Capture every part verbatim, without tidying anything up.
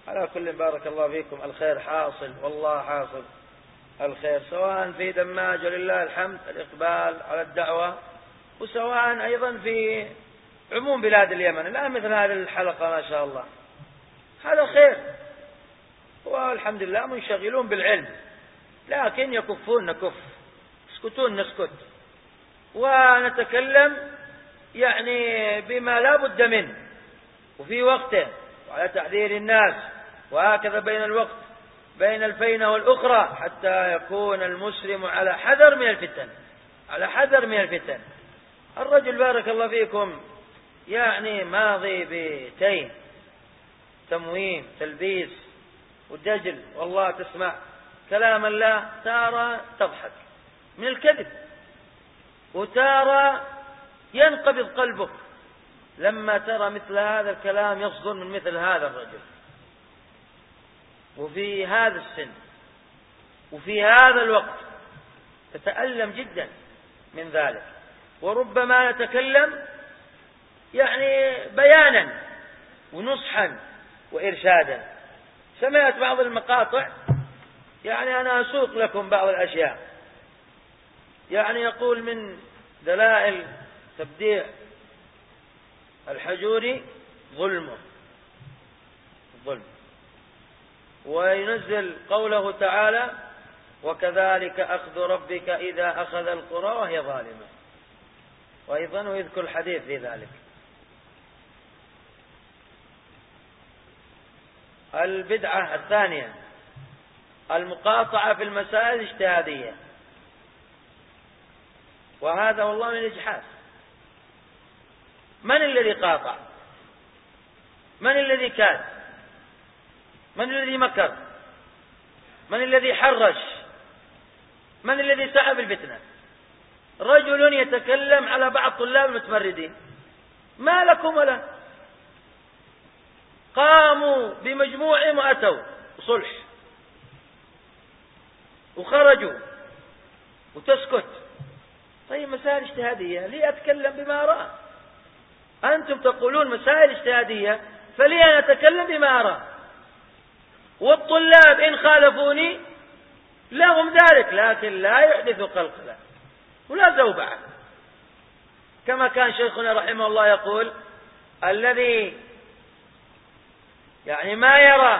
على كل بارك الله فيكم، الخير حاصل والله حاصل الخير، سواء في دماج ولله الحمد الإقبال على الدعوة، وسواء أيضا في عموم بلاد اليمن. الآن مثل هذه الحلقة ما شاء الله هذا خير، والحمد لله منشغلون بالعلم، لكن يكفون نكف، يسكتون نسكت، ونتكلم يعني بما لا بد منه وفي وقته وعلى تحذير الناس، وهكذا بين الوقت بين الفينة والأخرى، حتى يكون المسلم على حذر من الفتن، على حذر من الفتن. الرجل بارك الله فيكم يعني ماضي بتين تموين تلبيس ودجل، والله تسمع كلام الله تارى تضحك من الكذب، وتارى ينقبض قلبك لما ترى مثل هذا الكلام يصدر من مثل هذا الرجل، وفي هذا السن وفي هذا الوقت تتألم جدا من ذلك. وربما نتكلم يعني بيانا ونصحا وإرشادا. سمعت بعض المقاطع، يعني أنا أسوق لكم بعض الأشياء، يعني يقول من دلائل تبديع الحجوري ظلمه الظلم، وينزل قوله تعالى وكذلك أخذ ربك إذا أخذ القرى وهي ظالمة، وأيضا ويذكر الحديث في ذلك. البدعة الثانية المقاطعة في المسائل الاجتهادية، وهذا والله من الإجحاف. من الذي قاطع؟ من الذي كاد؟ من الذي مكر؟ من الذي حرش؟ من الذي سعى بالفتنة؟ رجل يتكلم على بعض طلاب المتمردين، ما لكم ولا؟ قاموا بمجموعهم وأتوا صلح وخرجوا وتسكت. طيب مسائل اجتهادية لي أتكلم بما أرى، أنتم تقولون مسائل اجتهادية فلي أنا أتكلم بما أرى، والطلاب إن خالفوني لهم ذلك، لكن لا يحدثوا قلقلة ولا زوبعة. كما كان شيخنا رحمه الله يقول الذي يعني ما يرى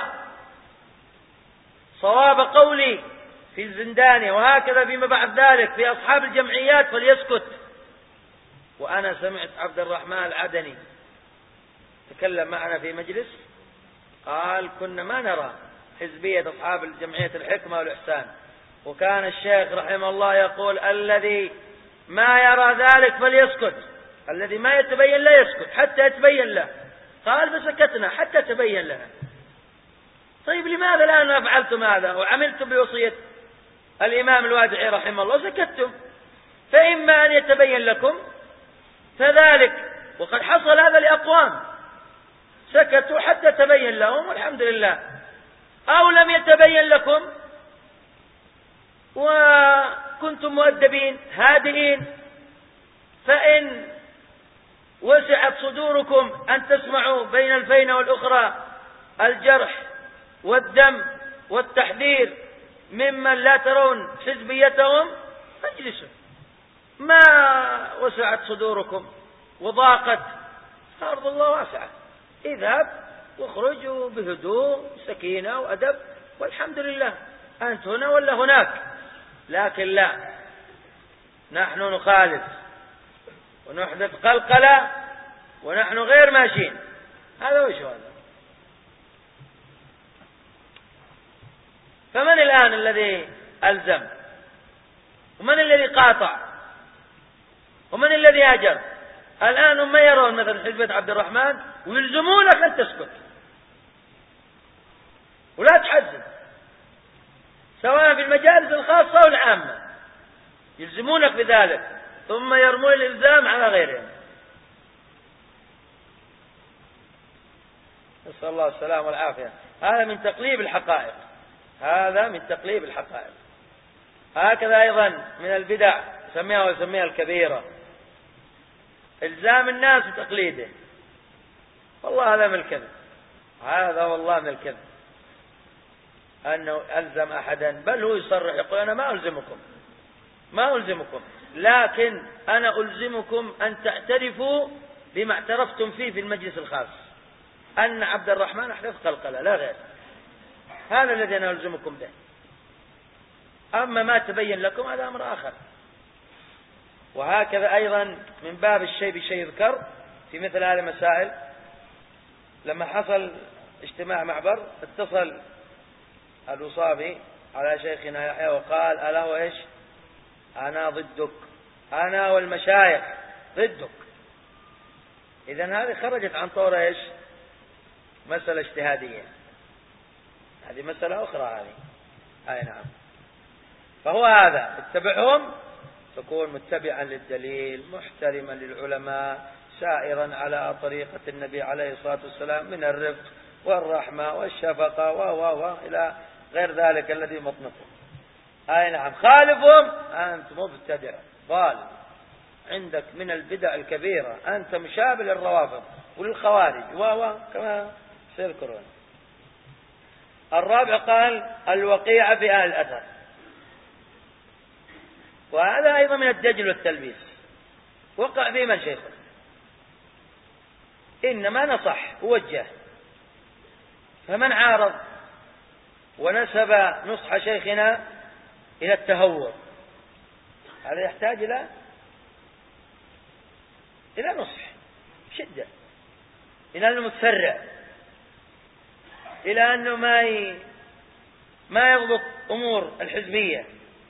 صواب قولي في الزندانة وهكذا فيما بعد ذلك في أصحاب الجمعيات فليسكت. وأنا سمعت عبد الرحمن العدني تكلم معنا في مجلس قال كنا ما نرى حزبية أصحاب الجمعية الحكمة والإحسان، وكان الشيخ رحمه الله يقول الذي ما يرى ذلك فليسكت، الذي ما يتبين لا يسكت حتى يتبين له. قال فسكتنا حتى تبين لنا. طيب لماذا الآن فعلتم هذا وعملتم بوصية الإمام الوادعي رحمه الله وسكتتم؟ فإما أن يتبين لكم فذلك، وقد حصل هذا لأقوام سكتوا حتى تبين لهم والحمد لله، أو لم يتبين لكم وكنتم مؤدبين هادئين، فإن وسعت صدوركم أن تسمعوا بين الفينة والأخرى الجرح والدم والتحذير ممن لا ترون حزبيتهم فاجلسوا. ما وسعت صدوركم وضاقت، أرض الله واسعة، اذهب واخرجوا بهدوء سكينة وأدب والحمد لله، أنت هنا ولا هناك. لكن لا، نحن نخالف ونحدث قلقلة ونحن غير ماشيين. هذا وش هذا؟ فمن الآن الذي ألزم؟ ومن الذي قاطع؟ ومن الذي هجر؟ الآن هم يرون مثلا حزبة عبد الرحمن ويلزمونك أن تسكت ولا تحزن، سواء في المجالس الخاصة والعامة يلزمونك بذلك، ثم يرمون الإلزام على غيرهم. نسأل الله السلامة والعافية. هذا من تقليب الحقائق، هذا من تقليب الحقائق. هكذا أيضا من البدع سميها وسميها الكبيرة إلزام الناس بتقليده. والله هذا من الكذب، هذا والله من الكذب. أنه ألزم أحدا، بل هو يصرح يقول أنا ما ألزمكم ما ألزمكم لكن أنا ألزمكم أن تعترفوا بما اعترفتم فيه في المجلس الخاص، أن عبد الرحمن أحدث قلقلة لا غير، هذا الذي أنا ألزمكم به. أما ما تبين لكم هذا أمر آخر. وهكذا أيضا من باب الشيء بشيء يذكر في مثل هذه المسائل، لما حصل اجتماع معبر اتصل الوصابي على شيخنا يحيى وقال ألا إيش أنا ضدك، أنا والمشايخ ضدك. إذن هذه خرجت عن طور إيش مسألة اجتهادية، هذه مسألة أخرى هذه. أي نعم. فهو هذا اتبعهم تكون متبعا للدليل محترما للعلماء سائرا على طريقة النبي عليه الصلاة والسلام من الرفق والرحمة والشفقة و و إلى غير ذلك الذي مطنطه. أي نعم. خالفهم أنت مبتدع ضال، عندك من البدع الكبيرة، أنت مشابه للروافض وللخوارج و و كما سيذكرون. الرابع قال الوقيعة في أهل الأثر، وهذا أيضا من الدجل والتلبيس. وقع في من شيخه، إنما نصح ووجه، فمن عارض ونسب نصح شيخنا إلى التهور هذا يحتاج إلى إلى نصح شدة، إلى أنه متسرع، إلى أنه ما ي... ما يضبط أمور الحزبية،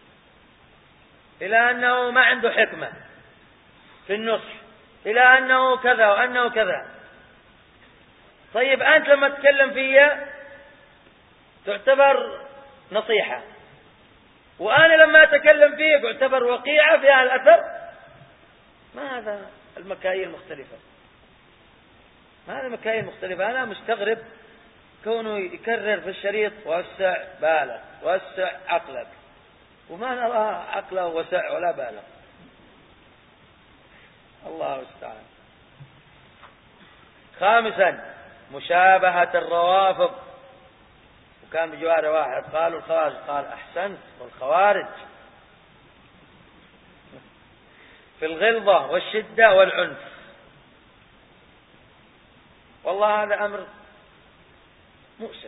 إلى أنه ما عنده حكمة في النصح، إلى أنه كذا وأنه كذا. طيب أنت لما تتكلم فيها تعتبر نصيحة، وأنا لما أتكلم فيك أعتبر وقيعة في أهل الأثر. ما هذا المكاييل مختلفة، ما هذا المكاييل مختلفة. أنا مستغرب كونه يكرر في الشريط وسع بالك وسع عقلك، وما نرى عقله وسع ولا بالغ. الله المستعان. خامسا مشابهة الروافض، وكان بجوار واحد قالوا الخوارج، قال أحسنت والخوارج في الغلظة والشدة والعنف. والله هذا أمر مؤسف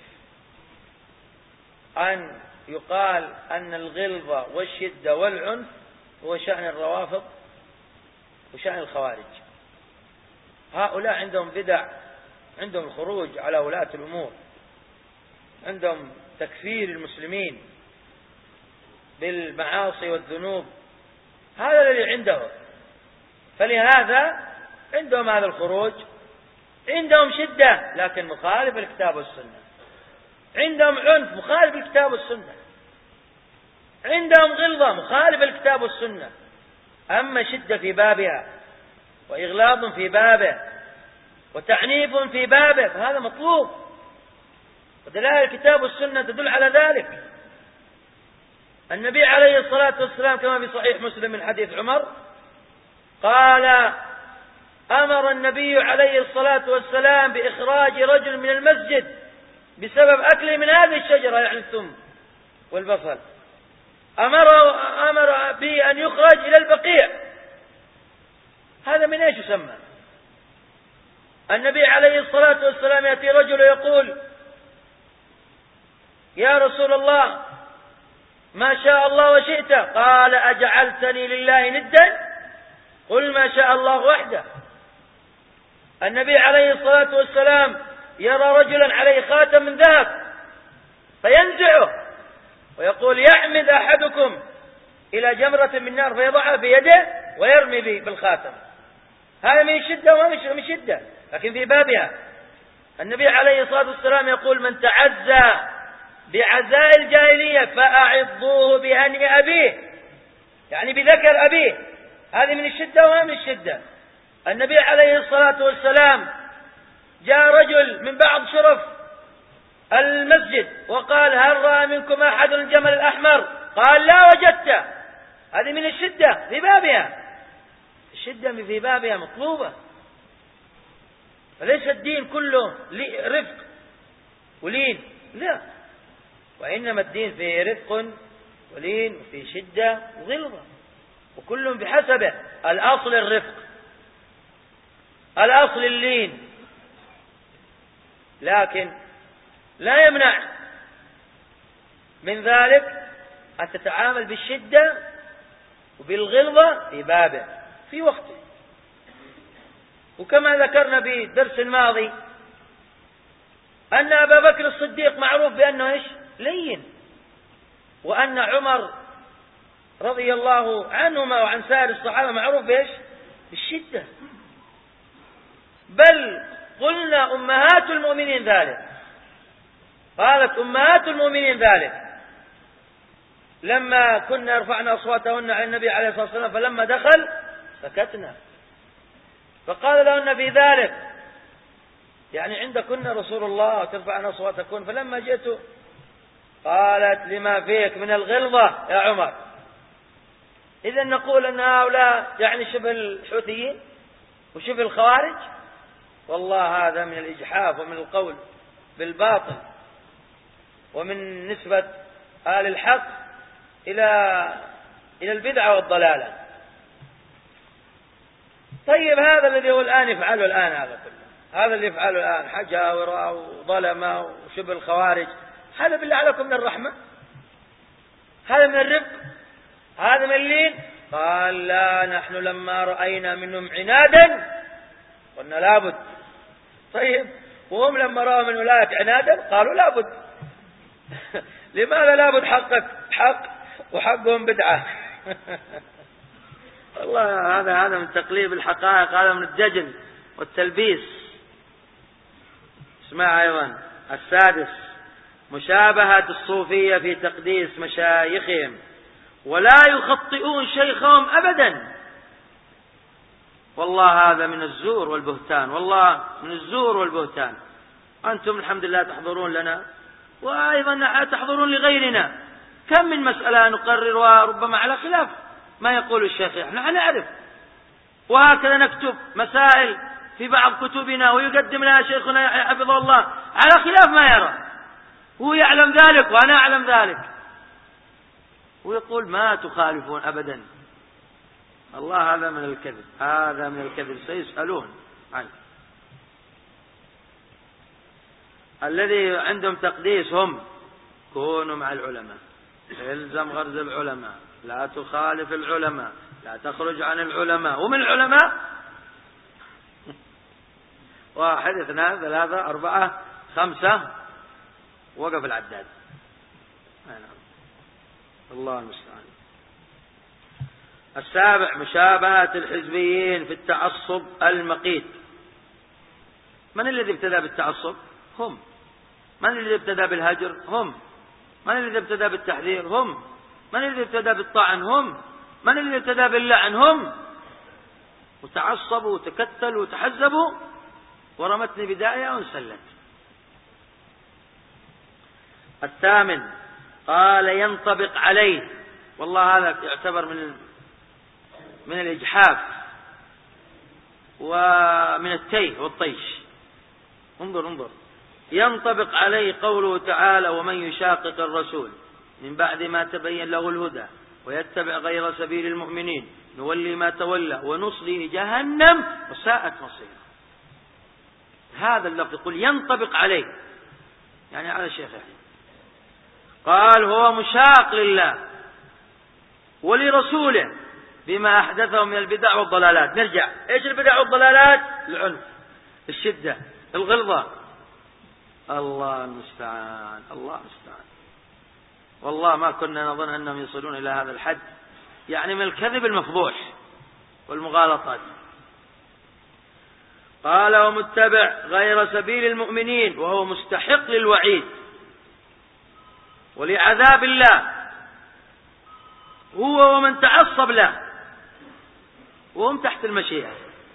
أن يقال أن الغلظة والشدة والعنف هو شأن الروافض وشأن الخوارج. هؤلاء عندهم بدع، عندهم الخروج على ولاة الأمور، عندهم تكفير المسلمين بالمعاصي والذنوب، هذا الذي عندهم. فلهذا عندهم هذا الخروج، عندهم شدة لكن مخالف الكتاب والسنة، عندهم عنف مخالف الكتاب والسنة، عندهم غلظة مخالف الكتاب والسنة. أما شدة في بابها وإغلاظ في بابه وتعنيف في بابه فهذا مطلوب، ودلائل الكتاب والسنة تدل على ذلك. النبي عليه الصلاة والسلام كما في صحيح مسلم من حديث عمر قال أمر النبي عليه الصلاة والسلام بإخراج رجل من المسجد بسبب أكله من هذه الشجرة، يعني الثوم والبصل، أمر أمر به أن يخرج إلى البقيع. هذا من ايش يسمى؟ النبي عليه الصلاة والسلام يأتي رجل ويقول يا رسول الله ما شاء الله وشئت، قال أجعلتني لله ندا؟ قل ما شاء الله وحده. النبي عليه الصلاة والسلام يرى رجلا عليه خاتم من ذهب فينزعه ويقول يعمد أحدكم إلى جمرة من نار فيضعها في يده ويرمي بالخاتم. هذا من شدة وما من شدة، لكن في بابها. النبي عليه الصلاة والسلام يقول من تعزى بعزاء الجاهلية فأعضوه بهني أبيه، يعني بذكر أبيه. هذه من الشدة وما من الشدة. النبي عليه الصلاة والسلام جاء رجل من بعض شرف المسجد وقال هل رأى منكم أحد الجمل الأحمر؟ قال لا وجدت. هذه من الشدة في بابها، الشدة في بابها مطلوبة. فليس الدين كله رفق ولين، لا، وإنما الدين فيه رفق ولين وفيه شدة وغلظة، وكل بحسبه. الأصل الرفق، الأصل اللين، لكن لا يمنع من ذلك أن تتعامل بالشدة وبالغلظة في بابه في وقته. وكما ذكرنا في الدرس الماضي أن أبا بكر الصديق معروف بأنه إيش؟ لين، وأن عمر رضي الله عنهما وعن سائر الصحابة معروف بإيش؟ بالشدة. بل قلنا أمهات المؤمنين ذلك، قالت أمهات المؤمنين ذلك لما كنا رفعنا أصواتهن على النبي عليه الصلاة والسلام فلما دخل سكتنا، فقال لهن في ذلك يعني عندكن رسول الله وترفعن أصواتكن، فلما جئت قالت لما فيك من الغلظة يا عمر. إذن نقول أن هؤلاء يعني شبه الحوثيين وشبه الخوارج؟ والله هذا من الإجحاف ومن القول بالباطل ومن نسبة آل الحق إلى إلى البدعة والضلالة. طيب هذا الذي هو الآن يفعله الآن، هذا كله هذا اللي يفعله الآن حجاورة وظلمة وشبه الخوارج، هذا بالله عليكم من الرحمة؟ هذا من الرفق؟ هذا من اللين؟ قال لا، نحن لما رأينا منهم عنادا قلنا لابد. طيب وهم لما رأوا من أولئك عنادا قالوا لابد. لماذا لابد؟ حقك حق وحقهم بدعة. والله هذا هذا من تقليب الحقائق، هذا من الدجل والتلبيس. اسمع أيضا السادس، مشابهة الصوفية في تقديس مشايخهم، ولا يخطئون شيخهم أبدا. والله هذا من الزور والبهتان، والله من الزور والبهتان. أنتم الحمد لله تحضرون لنا وأيضا تحضرون لغيرنا، كم من مسألة نقرر وربما على خلاف ما يقول الشيخ، نحن نعرف، وهكذا نكتب مسائل في بعض كتبنا ويقدم لها شيخنا حفظه الله على خلاف ما يرى، هو يعلم ذلك وأنا أعلم ذلك، ويقول ما تخالفون أبدا. الله هذا من الكذب، هذا من الكذب، سيسألون عنه. الذي عندهم تقديس هم كونوا مع العلماء، الزم غرز العلماء، لا تخالف العلماء، لا تخرج عن العلماء. ومن العلماء واحد اثنان ثلاثة أربعة خمسة، وقف العداد. الله المستعان. السابع، مشابهة الحزبيين في التعصب المقيت. من الذي ابتدى بالتعصب؟ هم. من الذي ابتدى بالهجر؟ هم. من الذي ابتدى بالتحذير؟ هم. من الذي ابتدى بالطعن؟ هم. من الذي ابتدى باللعن؟ هم. وتعصبوا وتكتلوا وتحزبوا، ورمتني بداية وانسلت. الثامن، قال ينطبق عليه. والله هذا يعتبر من من الإجحاف ومن التيه والطيش. انظر انظر، ينطبق عليه قوله تعالى: ومن يشاقق الرسول من بعد ما تبين له الهدى ويتبع غير سبيل المؤمنين نولي ما تولى ونصليه جهنم وساءت مصيره. هذا اللفظ يقول ينطبق عليه، يعني على الشيخ يعني. قال هو مشاق لله ولرسوله بما أحدثه من البدع والضلالات. نرجع، إيش البدع والضلالات؟ العنف، الشدة، الغلظة. الله المستعان، الله المستعان. والله ما كنا نظن أنهم يصلون إلى هذا الحد، يعني من الكذب المفضوح والمغالطات. قال ومتبع غير سبيل المؤمنين، وهو مستحق للوعيد ولعذاب الله هو ومن تعصب له، وهم تحت المشيئة.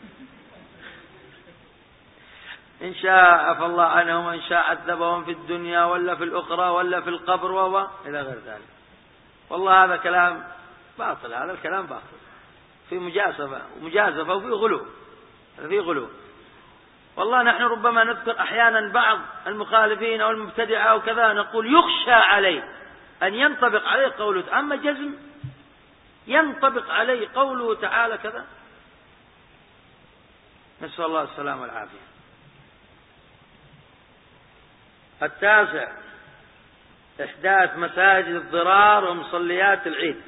إن شاء عفى الله عنهم وإن شاء عذبهم في الدنيا ولا في الأخرى ولا في القبر و إلى غير ذلك. والله هذا كلام باطل، هذا الكلام باطل، في مجازفة ومجازفة وفي غلو، هذا في غلو. والله نحن ربما نذكر أحيانا بعض المخالفين أو المبتدعة أو كذا، نقول يخشى عليه أن ينطبق عليه قوله، أما جزم ينطبق عليه قوله تعالى كذا. نسأل الله السلامة والعافية. التاسع إحداث مساجد الضرار ومصليات العيد.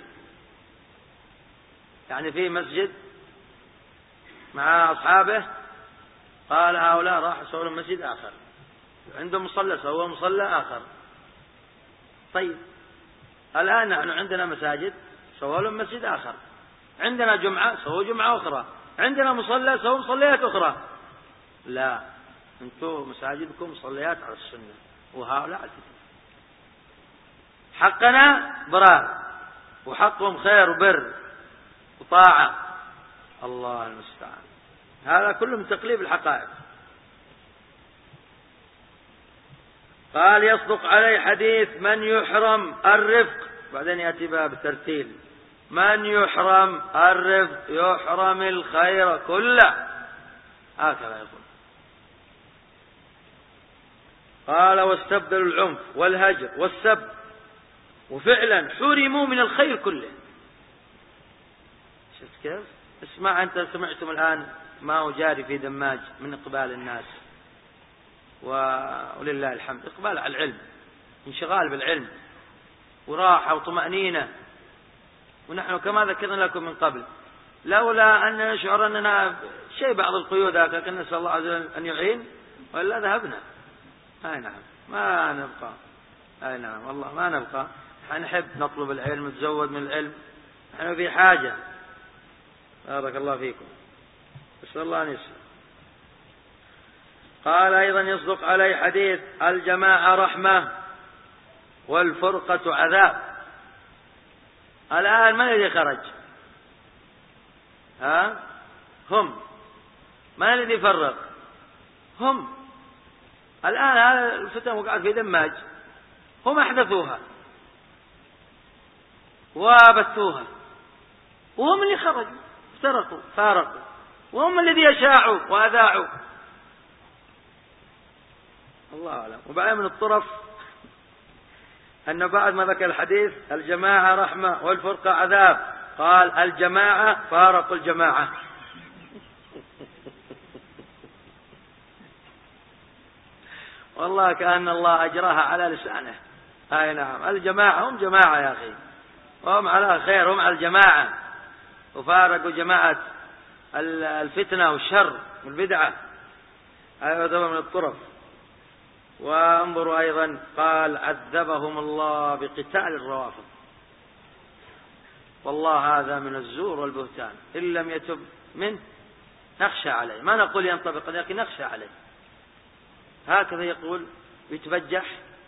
يعني في مسجد مع أصحابه، قال هؤلاء راح سووا مسجد آخر، عندهم مصلى سووا مصلى آخر. طيب الآن نحن عندنا مساجد سووا لهم مسجد آخر، عندنا جمعة سووا جمعة أخرى، عندنا مصلى سووا مصليات أخرى. لا، انتم مساجدكم مصليات على السنة وهؤلاء على الكتاب. حقنا برار وحقهم خير وبر وطاعة. الله المستعان. هذا كله من تقليب الحقائق. قال يصدق عليه حديث من يحرم الرفق، بعدين يأتي باب الترتيل، من يحرم الرفق يحرم الخير كله، هكذا يقول. قال واستبدلوا العنف والهجر والسب، وفعلا حرموا من الخير كله. شفت كيف؟ اسمع أنت، سمعتم الآن ما هو جاري في دماج من إقبال الناس، ولله الحمد إقبال على العلم، انشغال بالعلم وراحة وطمأنينة. ونحن كما ذكرنا لكم من قبل، لولا أن نشعر أننا شيء بعض القيود لكن نسأل الله عز وجل أن يعين، وإلا ذهبنا. أي نعم ما نبقى، أي نعم والله ما نبقى. نحب نطلب العلم نتزود من العلم، نحن في حاجة. بارك الله فيكم، نسأل الله أن يسلم. قال أيضا يصدق عليه حديث الجماعة رحمة والفرقة عذاب. الآن من الذي خرج؟ ها؟ هم. من الذي فرق؟ هم. الآن هذا الفتن وقعت في دماج، هم أحدثوها وابثوها، وهم اللي خرجوا افترقوا فارقوا، وهم الذي أشاعوا وأذاعوا. الله أعلم. وبعدين من الطرف أن بعد ما ذكر الحديث الجماعة رحمة والفرقة عذاب، قال الجماعة فارقوا الجماعة. والله كأن الله أجراها على لسانه. أي نعم، الجماعة هم جماعة يا أخي، وهم على خير، هم على الجماعة، وفارقوا جماعة الفتنة والشر والبدعة. هذا من الطرف. وانظروا أيضا قال عذبهم الله بقتال الروافض. والله هذا من الزور والبهتان، إن لم يتب منه نخشى عليه. ما نقول ينطبق لكن نخشى عليه. هكذا يقول يتبجح،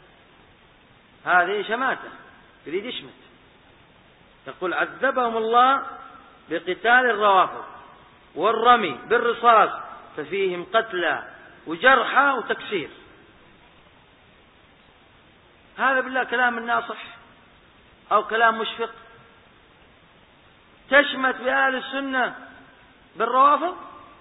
هذه شماتة، يريد يشمت. يقول عذبهم الله بقتال الروافض والرمي بالرصاص ففيهم قتلى وجرحى وتكسير. هذا بالله كلام الناصح أو كلام مشفق؟ تشمت بأهل السنة بالروافض؟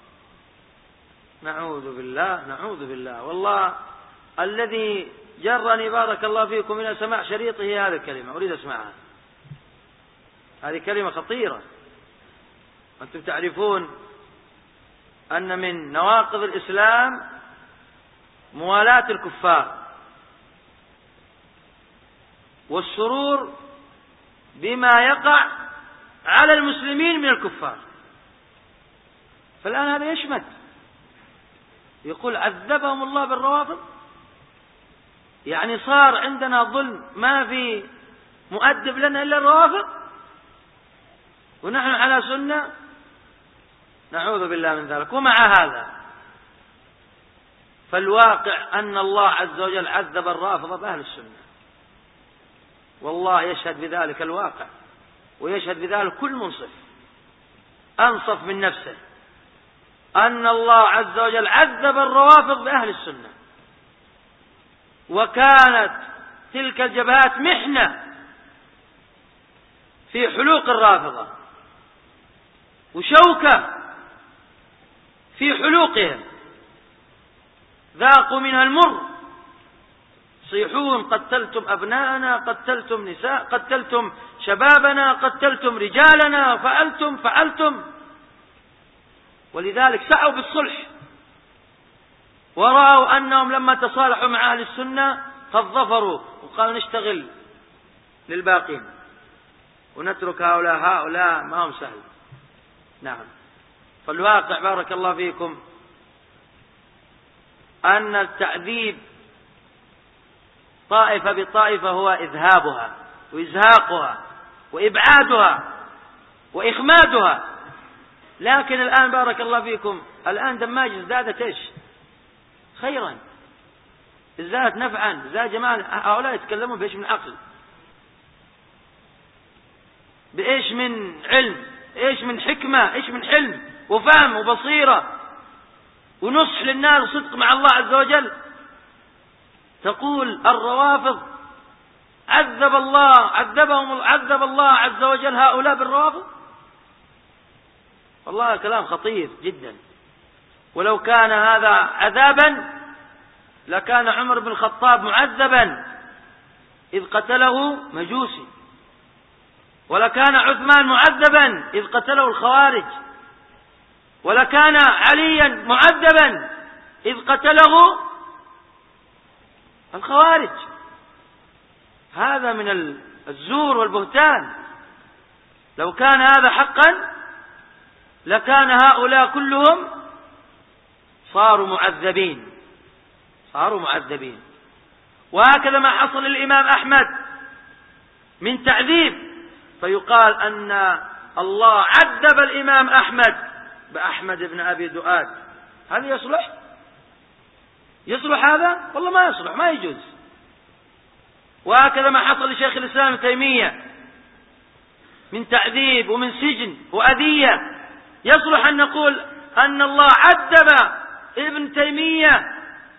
نعوذ بالله نعوذ بالله. والله الذي جرني بارك الله فيكم من سماع شريطه هذه الكلمة، أريد أسمعها. هذه كلمة خطيرة. أنتم تعرفون أن من نواقض الإسلام موالاة الكفار والسرور بما يقع على المسلمين من الكفار. فالآن هذا يشمت، يقول عذبهم الله بالروافض، يعني صار عندنا ظلم ما في مؤدب لنا إلا الروافض، ونحن على سنة. نعوذ بالله من ذلك. ومع هذا فالواقع أن الله عز وجل عذب الرافضة بأهل السنة، والله يشهد بذلك الواقع، ويشهد بذلك كل منصف أنصف من نفسه، أن الله عز وجل عذب الروافض بأهل السنة. وكانت تلك الجبهات محنة في حلوق الرافضة، وشوكة في حلوقهم، ذاقوا منها المر، يصيحون قتلتم أبناءنا، قتلتم نساء، قتلتم شبابنا، قتلتم رجالنا، فعلتم فعلتم. ولذلك سعوا بالصلح، ورأوا أنهم لما تصالحوا مع أهل السنة قد ظفروا، وقالوا نشتغل للباقين ونترك هؤلاء. هؤلاء ما هم سهل. نعم. فالواقع بارك الله فيكم أن التعذيب طائفة بطائفة هو إذهابها وإزهاقها وإبعادها وإخمادها. لكن الآن بارك الله فيكم الآن دماج ازدادت إيش خيرا، ازدادت نفعا، ازداد جماعة. هؤلاء يتكلمون بإيش من عقل، بإيش من علم، إيش من حكمة، إيش من حلم وفهم وبصيرة ونصح للناس وصدق مع الله عز وجل. تقول الروافض عذب الله عذبهم عذب الله عز وجل هؤلاء بالروافض. والله كلام خطير جدا. ولو كان هذا عذابا لكان عمر بن الخطاب معذبا إذ قتله مجوسي، ولكان عثمان معذبا إذ قتله الخوارج، ولكان عليا معذبا إذ قتله الخوارج. هذا من الزور والبهتان. لو كان هذا حقا لكان هؤلاء كلهم صاروا معذبين صاروا معذبين. وهكذا ما حصل للإمام أحمد من تعذيب، فيقال أن الله عذب الإمام أحمد بأحمد بن أبي دؤاد. هل يصلح؟ يصلح هذا؟ والله ما يصلح، ما يجوز. وهكذا ما حصل لشيخ الإسلام ابن تيمية من تعذيب ومن سجن وأذية. يصلح أن نقول أن الله عذب ابن تيمية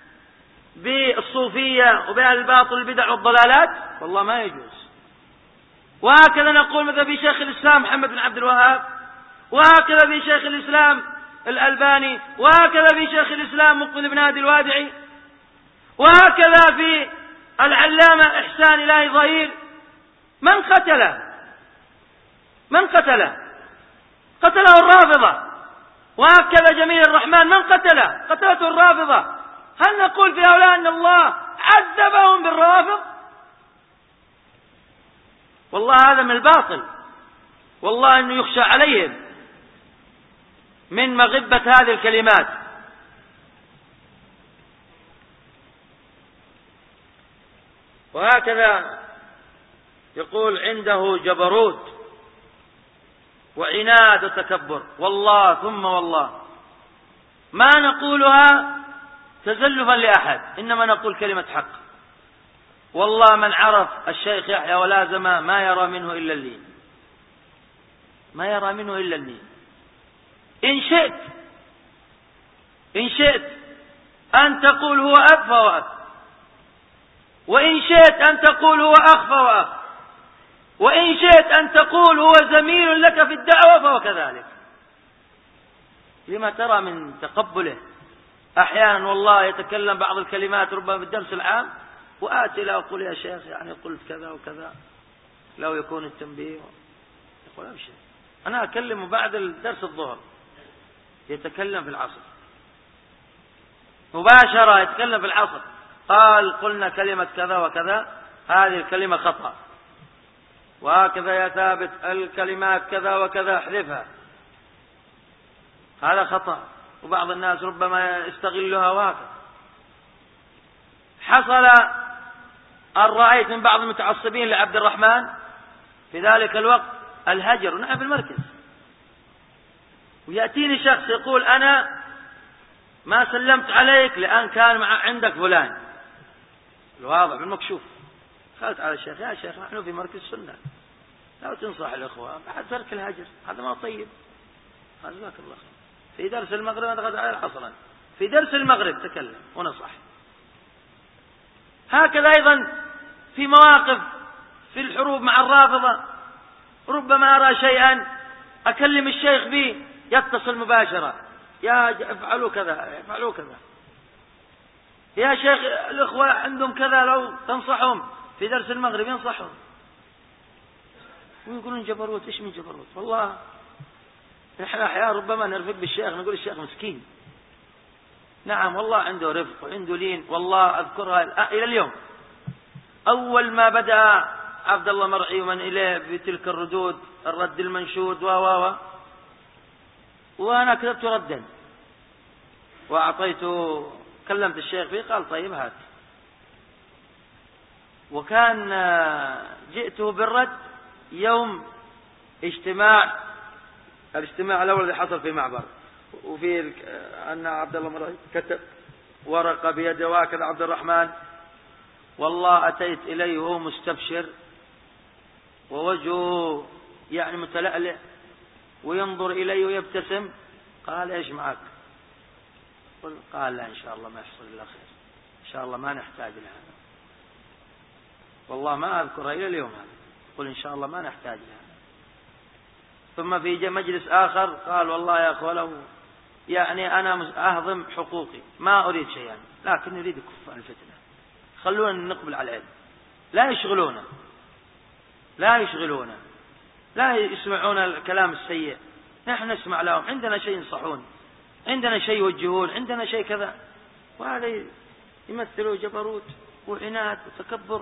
بالصوفية وبأهل الباطل والبدع والضلالات؟ والله ما يجوز. وهكذا نقول مثلا في شيخ الإسلام محمد بن عبد الوهاب، وهكذا في شيخ الإسلام الألباني، وهكذا في شيخ الإسلام مقبل بن هادي الوادعي، وهكذا في العلامة إحسان إلهي ظهير. من قتله؟ من قتله؟ قتله الرافضة. وهكذا جميل الرحمن من قتله؟ قتلته الرافضة. هل نقول في هؤلاء أن الله عذبهم بالروافض؟ والله هذا من الباطل. والله أنه يخشى عليهم من مغبة هذه الكلمات. وهكذا يقول عنده جبروت وعناد وتكبر. والله ثم والله ما نقولها تزلفا لأحد، إنما نقول كلمة حق. والله من عرف الشيخ يحيى ولازم ما يرى منه إلا اللين، ما يرى منه إلا اللين. إن شئت إن شئت أن تقول هو أب فهو أب، وإن شئت أن تقول هو أخ فهو أخ، وإن شئت أن تقول هو زميل لك في الدعوة فهو كذلك. لما ترى من تقبله أحيانا والله يتكلم بعض الكلمات ربما في الدرس العام، وآتي له أقول يا شيخ يعني قلت كذا وكذا لو يكون التنبيه. يقول أمشي، أنا أكلم بعد الدرس الظهر، يتكلم في العصر مباشرة، يتكلم في العصر قال قلنا كلمة كذا وكذا، هذه الكلمة خطأ، وهكذا يا ثابت الكلمات كذا وكذا احذفها، هذا خطأ. وبعض الناس ربما يستغلها. وهكذا حصل أن رأيت من بعض المتعصبين لعبد الرحمن في ذلك الوقت الهجر ونحن في المركز، ويأتيني شخص يقول أنا ما سلمت عليك لأن كان مع عندك فلان، الواضح بالمكشوف. قالت على الشيخ يا شيخ نحن في مركز سنة، لا تنصح الإخوة بعد ترك الهجر، هذا ما طيب. قال جزاك الله خير. في درس المغرب أنا دخلت عليه عصرا، في درس المغرب تكلم ونصح. هكذا أيضا في مواقف في الحروب مع الرافضة، ربما أرى شيئا أكلم الشيخ به يتصل مباشرة، يا افعلوا كذا افعلوا كذا. يا شيخ الأخوة عندهم كذا، لو تنصحهم في درس المغرب ينصحهم، ويقولون جبروت. إيش من جبروت؟ والله إحنا أحيانا ربما نرفق بالشيخ، نقول الشيخ مسكين. نعم والله عنده رفق وعنده لين، والله أذكرها إلى اليوم. أول ما بدأ عبد الله مرعي ومن إليه بتلك الردود، الرد المنشود و و وأنا كتبت ردا وأعطيته، كلمت الشيخ فيه قال طيب هات. وكان جئته بالرد يوم اجتماع الاجتماع الأول اللي حصل في معبر، وفي أن عبد الله مرعي كتب ورقة بيده وهكذا عبد الرحمن. والله أتيت إليه وهو مستبشر ووجهه يعني متلألئ وينظر إلي ويبتسم. قال إيش معك؟ قال لا إن شاء الله ما يحصل إلا خير، إن شاء الله ما نحتاج لهذا. والله ما أذكرها إلى اليوم هذا، قل إن شاء الله ما نحتاج لهذا. ثم في مجلس آخر قال والله يا أخوة لو يعني أنا أهضم حقوقي ما أريد شيئا، لكن أريد كف الفتنة، خلونا نقبل على العلم. لا يشغلونا لا يشغلونا لا يسمعون الكلام السيء، نحن نسمع لهم، عندنا شيء ينصحون، عندنا شيء يوجهون، عندنا شيء كذا. وهذا يمثلوا جبروت وعناد وتكبر.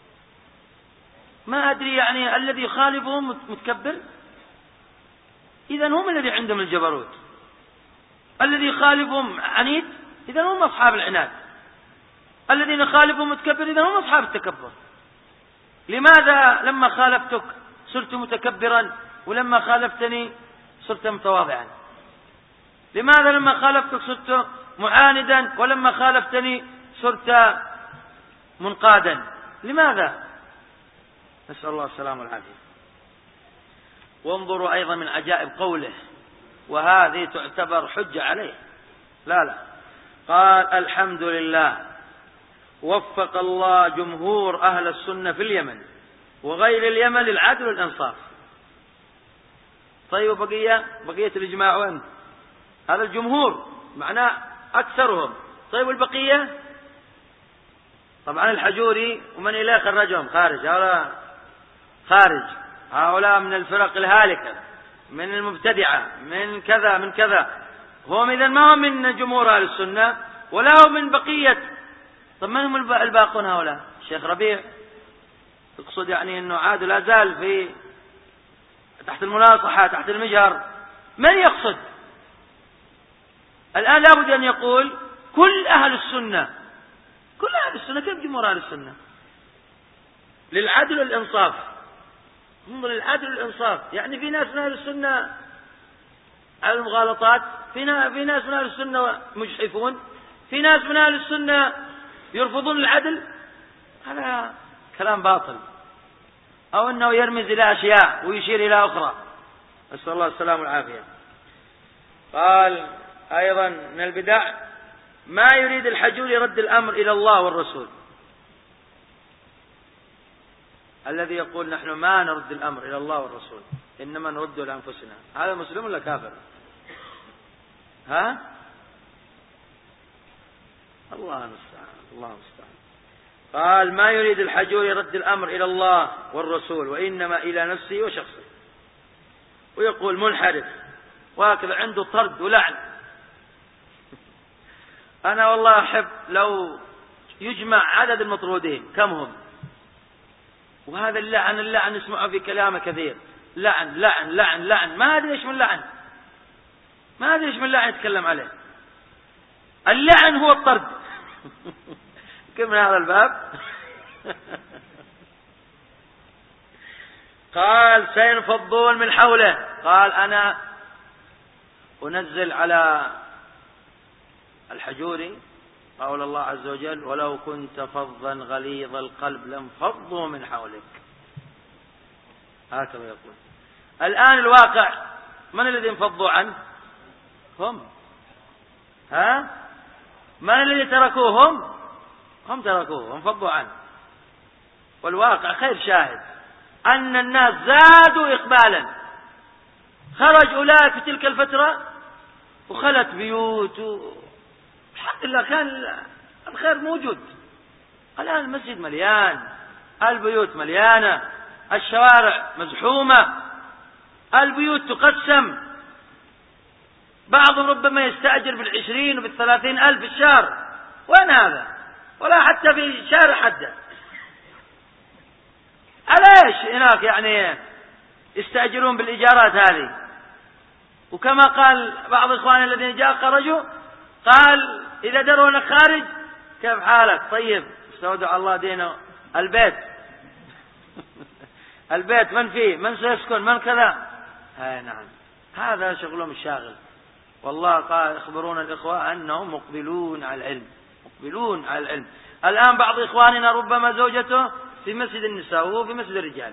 ما أدري يعني الذي يخالفهم متكبر، إذن هم الذي عندهم الجبروت. الذي يخالفهم عنيد، إذن هم أصحاب العناد. الذين يخالفهم متكبر، إذن هم أصحاب التكبر. لماذا لما خالفتك صرت متكبرا ولما خالفتني صرت متواضعا؟ لماذا لما خالفتك صرت معاندا ولما خالفتني صرت منقادا؟ لماذا؟ نسأل الله السلامة والعافية. وانظروا أيضا من عجائب قوله، وهذه تعتبر حجة عليه. لا لا قال الحمد لله وفق الله جمهور أهل السنة في اليمن وغير اليمن للعدل والإنصاف. طيب بقية بقية الإجماع وين؟ هذا الجمهور معناه أكثرهم. طيب البقية؟ طبعا الحجوري ومن إليه خرجهم خارج، هؤلاء خارج، هؤلاء من الفرق الهالكة، من المبتدعة، من كذا من كذا. هم إذن ما هم من جمهور أهل السنة ولا هم من بقية. طب من هم الباقون هؤلاء؟ الشيخ ربيع يقصد يعني أنه عاد لا زال في تحت المناصحة تحت المجهر. من يقصد الآن؟ لابد أن يقول كل أهل السنة، كل أهل السنة. كيف جمهور أهل السنة؟ للعدل والإنصاف. انظر للعدل والإنصاف، يعني في ناس من أهل السنة على المغالطات، في ناس من أهل السنة مجحفون، في ناس من أهل السنة يرفضون العدل. هذا كلام باطل، أو أنه يرمز إلى أشياء ويشير إلى أخرى. نسأل الله السلامة والعافية. قال أيضا من البدع ما يريد الحجوري رد الأمر إلى الله والرسول، الذي يقول نحن ما نرد الأمر إلى الله والرسول إنما نرده لأنفسنا. هذا مسلم ولا كافر؟ ها؟ الله المستعان الله المستعان. قال ما يريد الحجوري رد الأمر إلى الله والرسول وإنما إلى نفسه وشخصه، ويقول منحرف وهكذا عنده طرد ولعن. أنا والله أحب لو يجمع عدد المطرودين كم هم، وهذا اللعن اللعن نسمعه في كلامه كثير، لعن لعن لعن لعن، ما أدري إيش من لعن، ما أدري إيش من لعن يتكلم عليه. اللعن هو الطرد. كيف من هذا الباب؟ قال سينفضون من حوله. قال أنا أنزل على الحجوري قول الله عز وجل ولو كنت فظا غليظ القلب لانفضوا من حولك. هكذا يقول. الآن الواقع من الذي انفضوا عنه؟ هم. ها؟ من الذي تركوهم؟ هم تركوه وانفضوا عنه. والواقع خير شاهد أن الناس زادوا إقبالا. خرج أولئك في تلك الفترة وخلت بيوت و... الحمد لله كان الخير موجود. الآن المسجد مليان، البيوت مليانة، الشوارع مزحومة، البيوت تقسم، بعضهم ربما يستأجر بالعشرين وبالثلاثين ألف في الشهر. وين هذا؟ ولا حتى في شارع حدا. أليش هناك يعني يستأجرون بالإيجارات هذه؟ وكما قال بعض إخواني الذين جاء خرجوا، قال إذا دروا أنك خارج كيف حالك؟ طيب استودع الله دينه. البيت البيت من فيه؟ من سيسكن؟ من كذا؟ هاي نعم، هذا شغلهم الشاغل. والله قال يخبرون الإخوة أنهم مقبلون على العلم، مقبلون على العلم. الآن بعض إخواننا ربما زوجته في مسجد النساء وهو في مسجد الرجال.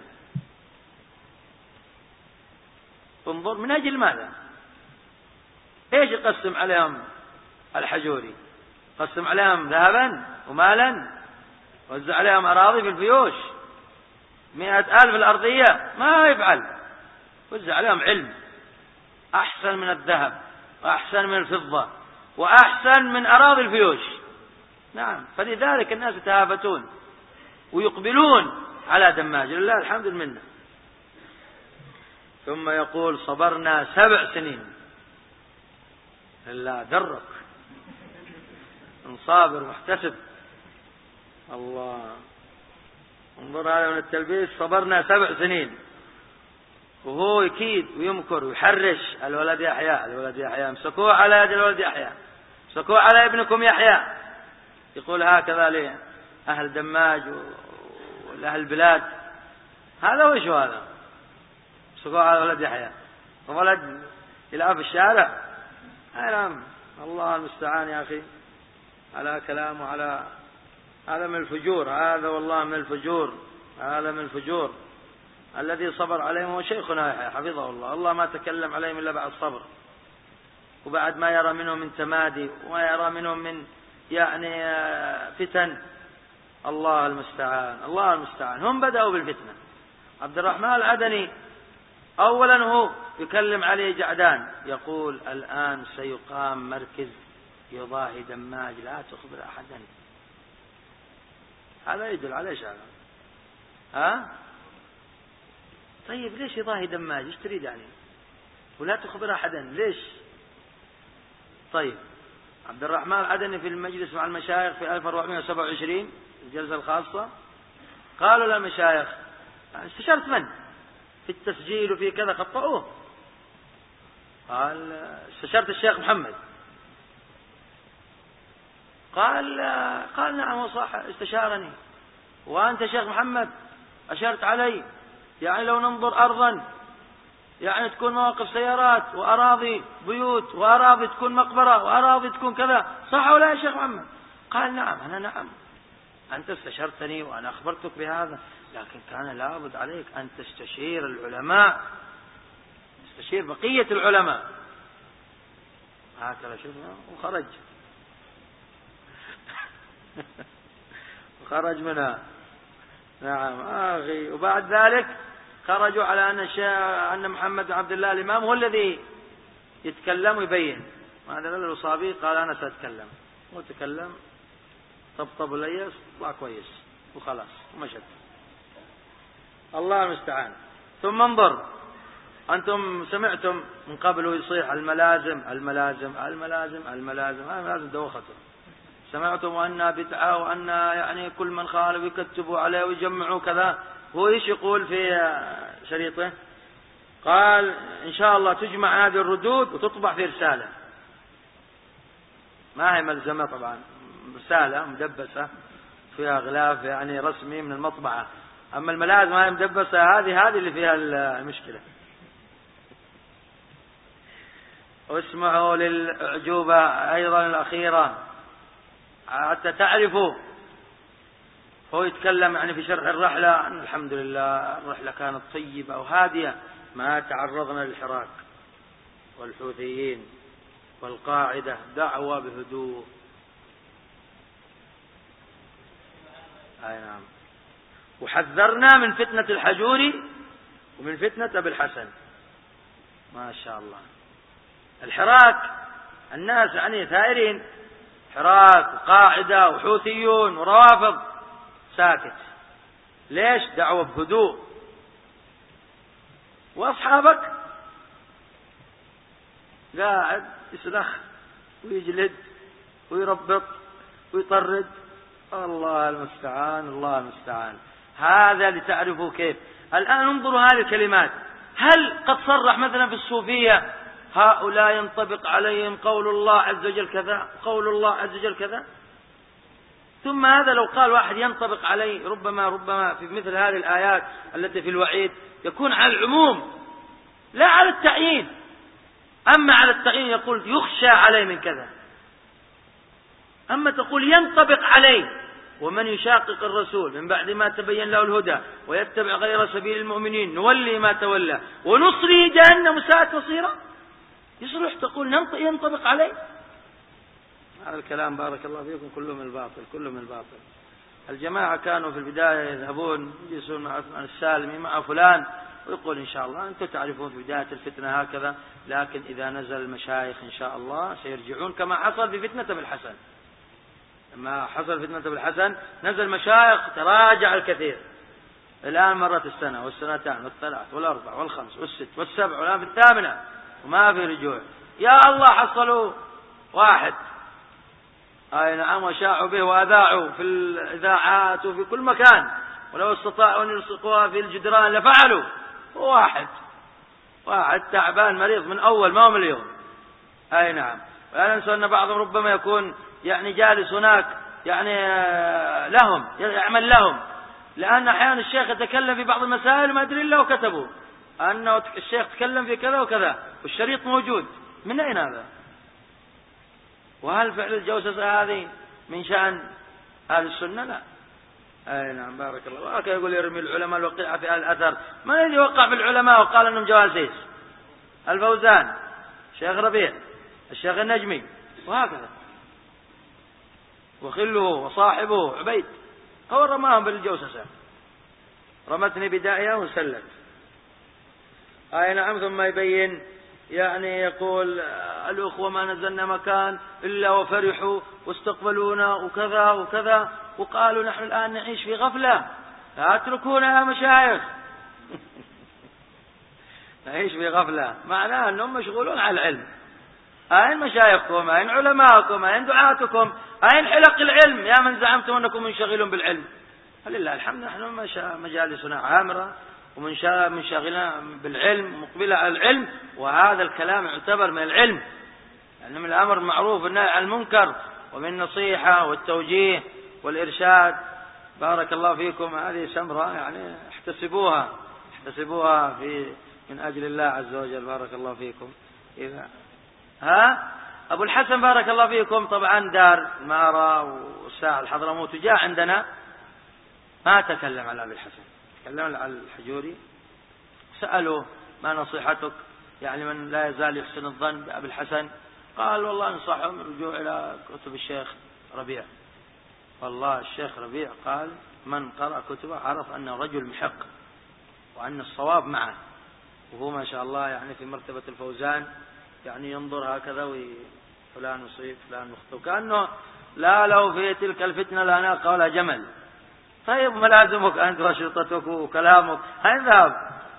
انظر من أجل ماذا؟ ايش يقسم عليهم الحجوري؟ قسم عليهم ذهبا ومالا، وزع عليهم أراضي في الفيوش مئة ألف الأرضية، ما يفعل. وزع عليهم علم أحسن من الذهب وأحسن من الفضة وأحسن من أراضي الفيوش. نعم، فلذلك الناس يتهافتون ويقبلون على دماج، لله الحمد لله. ثم يقول صبرنا سبع سنين. لا درك صابر محتسب. الله، انظر هذا من التلبيس. صبرنا سبع سنين، وهو يكيد ويمكر ويحرش. الولد يحيى، الولد يحيى، امسكوه على يد الولد يحيى، امسكوه على ابنكم يحيى. يقول هكذا لأهل دماج ولأهل البلاد. هذا وش هذا؟ امسكوه على الولد يحيى، وولد يلعب في الشارع. نعم، الله المستعان يا أخي على كلامه، على هذا من الفجور. هذا والله من الفجور، هذا من الفجور. الذي صبر عليهم هو شيخنا يحيى حفظه الله. الله ما تكلم عليهم إلا بعد الصبر، وبعد ما يرى منهم من تمادي وما يرى منهم من يعني فتن. الله المستعان، الله المستعان. هم بدأوا بالفتنة. عبد الرحمن العدني أولا هو يكلم عليه جعدان، يقول الآن سيقام مركز يضاهي دماج، لا تخبر أحدا. هذا يدل على ايش هذا؟ ها؟ طيب ليش يضاهي دماج؟ ايش تريد يعني؟ ولا تخبر أحدا ليش؟ طيب عبد الرحمن العدني في المجلس مع المشايخ في ألف وأربعمائة وسبعة وعشرين الجلسة الخاصة، قالوا للمشايخ استشرت من في التسجيل وفي كذا؟ خطأوه. قال استشرت الشيخ محمد. قال قال نعم هو صح استشارني. وأنت شيخ محمد أشرت علي، يعني لو ننظر أرضا يعني تكون مواقف سيارات وأراضي بيوت وأراضي تكون مقبرة وأراضي تكون كذا، صح ولا يا شيخ محمد؟ قال نعم. أنا نعم، أنت استشرتني وأنا أخبرتك بهذا، لكن كان لابد عليك أن تستشير العلماء، تستشير بقية العلماء. هكذا شفنا وخرج وخرج منها. نعم آخي. وبعد ذلك خرجوا على أن أن محمد عبد الله الإمام هو الذي يتكلم ويبين. هذا الأصابي قال أنا سأتكلم، وتكلم طبطب ليس طلع كويس وخلاص ومشت. الله المستعان. ثم انظر، أنتم سمعتم من قبل يصيح الملازم الملازم الملازم الملازم، الملازم دوخته. سمعتم أنها بدعة وأنها يعني كل من خالف يكتبوا عليه ويجمعوا كذا. هو إيش يقول في شريطه؟ قال إن شاء الله تجمع هذه الردود وتطبع في رسالة، ما هي ملزمة طبعا، رسالة مدبسة فيها غلاف يعني رسمي من المطبعة. أما الملازم هاي مدبسة، هذه هذه اللي فيها المشكلة. واسمعوا للأعجوبة أيضا الأخيرة حتى تعرفوا. هو يتكلم يعني في شرح الرحلة أن الحمد لله الرحلة كانت طيبة وهادية، ما تعرضنا للحراك والحوثيين، والقاعدة دعوة بهدوء. أي نعم. وحذرنا من فتنة الحجوري ومن فتنة أبي الحسن. ما شاء الله. الحراك الناس يعني ثائرين، حراك وقاعدة وحوثيون وروافض، ساكت. ليش؟ دعوة بهدوء. وأصحابك قاعد يسلخ ويجلد ويربط ويطرد. الله المستعان، الله المستعان. هذا لتعرفوا كيف. الآن انظروا هذه الكلمات، هل قد صرح مثلا في الصوفية هؤلاء ينطبق عليهم قول الله عز وجل كذا، قول الله عز وجل كذا؟ ثم هذا لو قال واحد ينطبق عليه، ربما ربما في مثل هذه الآيات التي في الوعيد يكون على العموم لا على التعيين. أما على التعيين يقول يخشى عليه من كذا. أما تقول ينطبق عليه، ومن يشاقق الرسول من بعد ما تبين له الهدى ويتبع غير سبيل المؤمنين نولي ما تولى ونصلي جهنم ساءت مصيرا، يصلح تقول ينطبق عليه؟ هذا الكلام بارك الله فيكم كله من الباطل، كله من الباطل. الجماعة كانوا في البداية يذهبون يجلسون مع السالمي مع فلان ويقول إن شاء الله أنتم تعرفون في بداية الفتنة هكذا، لكن إذا نزل المشايخ إن شاء الله سيرجعون، كما حصل في فتنة بالحسن. لما حصل فتنة بالحسن نزل مشايخ تراجع الكثير. الآن مرت السنة والسنتان والثلاث والأربع والخمس والست والسبع والآن في الثامنة وما في رجوع. يا الله حصلوا واحد، أي نعم، وشاعوا به وأذاعوا في الإذاعات وفي كل مكان، ولو استطاعوا أن يلصقوها في الجدران لفعلوا. واحد واحد تعبان مريض من أول ما هو من اليوم. أي نعم. ولا ننسى أن بعضهم ربما يكون يعني جالس هناك يعني لهم يعمل لهم، لأن أحيانا الشيخ يتكلم في بعض المسائل ما أدري الله وكتبوا أنه الشيخ تكلم في كذا وكذا والشريط موجود. من أين هذا؟ وهل فعل الجوسسة هذه من شأن أهل السنة؟ لا. أي نعم بارك الله. وهكذا يقول يرمي العلماء الوقيعة في أهل الأثر. من الذي وقع بالعلماء وقال أنهم جواسيس؟ الفوزان، الشيخ ربيع، الشيخ النجمي، وهكذا. وخله وصاحبه عبيد هو رماهم بالجوسسة، رمتني بدائها وسلت. أي نعم. ثم يبين يعني يقول الأخوة ما نزلنا مكان إلا وفرحوا واستقبلونا وكذا وكذا، وقالوا نحن الآن نعيش في غفلة لا اتركونا يا مشايخ. نعيش في غفلة معناه أنهم مشغولون على العلم. أين مشايخكم؟ أين علماءكم؟ أين دعاتكم؟ أين حلق العلم يا من زعمتم أنكم منشغلون بالعلم؟ فلله الحمد نحن مجالسنا عامرة ومنشغلنا بالعلم مقبلة على العلم، وهذا الكلام يعتبر من العلم، يعني من الأمر المعروف والنهي عن المنكر ومن النصيحة والتوجيه والإرشاد. بارك الله فيكم. هذه سمرة يعني احتسبوها احتسبوها في من أجل الله عز وجل. بارك الله فيكم. إذا ها أبو الحسن بارك الله فيكم طبعا دار المارة والساعة الحضرموت جاء عندنا ما تكلم على أبي الحسن، تكلم على الحجوري. سألوا ما نصيحتك يعني من لا يزال يحسن الظن بأبي الحسن؟ قال والله انصحهم الرجوع إلى كتب الشيخ ربيع. والله الشيخ ربيع قال من قرأ كتبه عرف أنه رجل محق وأن الصواب معه، وهو ما شاء الله يعني في مرتبة الفوزان، يعني ينظر هكذا وفلان يصيب فلان مخطئ، كأنه لا له في تلك الفتنة لا ناقة ولا جمل. طيب ملازمك أنت وشرطتك وكلامك هين ذهب؟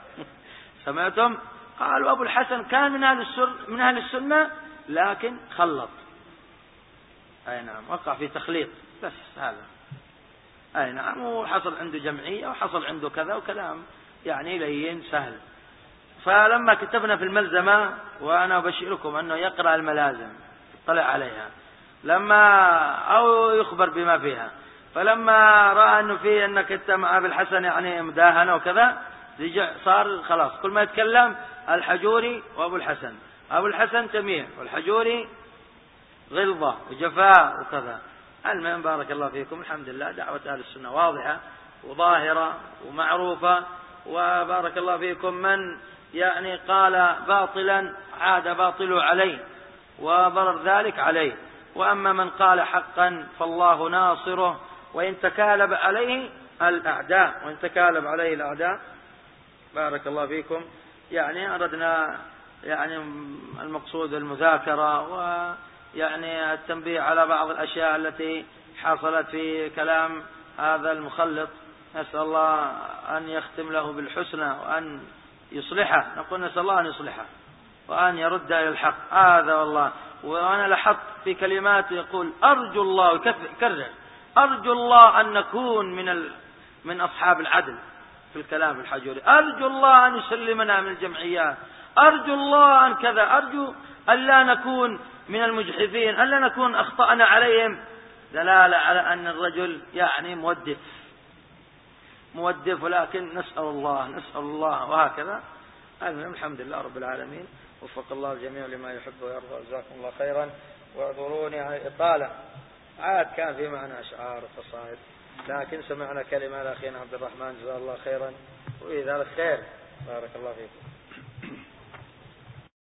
سمعتم؟ قالوا أبو الحسن كان من أهل السر من أهل السنة لكن خلط. أي نعم وقع في تخليط بس هذا. أي نعم. وحصل عنده جمعية وحصل عنده كذا وكلام يعني لين سهل. فلما كتبنا في الملزمة وأنا أبشركم أنه يقرأ الملازم اطلع عليها لما أو يخبر بما فيها، فلما رأى أنه فيه أنك أنت مع أبي الحسن يعني مداهنة وكذا رجع صار خلاص كل ما يتكلم الحجوري وأبو الحسن، أبو الحسن تميع والحجوري غلظة وجفاء وكذا. المهم بارك الله فيكم. الحمد لله دعوة أهل السنة واضحة وظاهرة ومعروفة. وبارك الله فيكم من يعني قال باطلا عاد باطله عليه وضرر ذلك عليه، وأما من قال حقا فالله ناصره وإن تكالب عليه الأعداء وإن تكالب عليه الأعداء. بارك الله فيكم. يعني أردنا يعني المقصود المذاكرة يعني التنبيه على بعض الأشياء التي حصلت في كلام هذا المخلط. نسأل الله أن يختم له بالحسنى وأن يصلحه. نقول نسأل الله أن يصلحه وأن يرد إلى الحق. هذا والله. وأنا لاحظت في كلماته يقول أرجو الله، يكرر أرجو الله أن نكون من ال... من أصحاب العدل في الكلام الحجوري. أرجو الله أن يسلمنا من الجمعيات، أرجو الله أن كذا، أرجو أن لا نكون من المجحفين، أن لا نكون أخطأنا عليهم. دلالة على أن الرجل يعني مودف مودف ولكن نسأل الله نسأل الله وهكذا. المهم الحمد لله رب العالمين، وفق الله الجميع لما يحب ويرضى. جزاكم الله خيرا، واعذروني على الإطالة. عاد كان في معنا أشعار وقصائد، لكن سمعنا كلمة لأخينا عبد الرحمن جزاه الله خيرا، وإذا الخير بارك الله فيكم.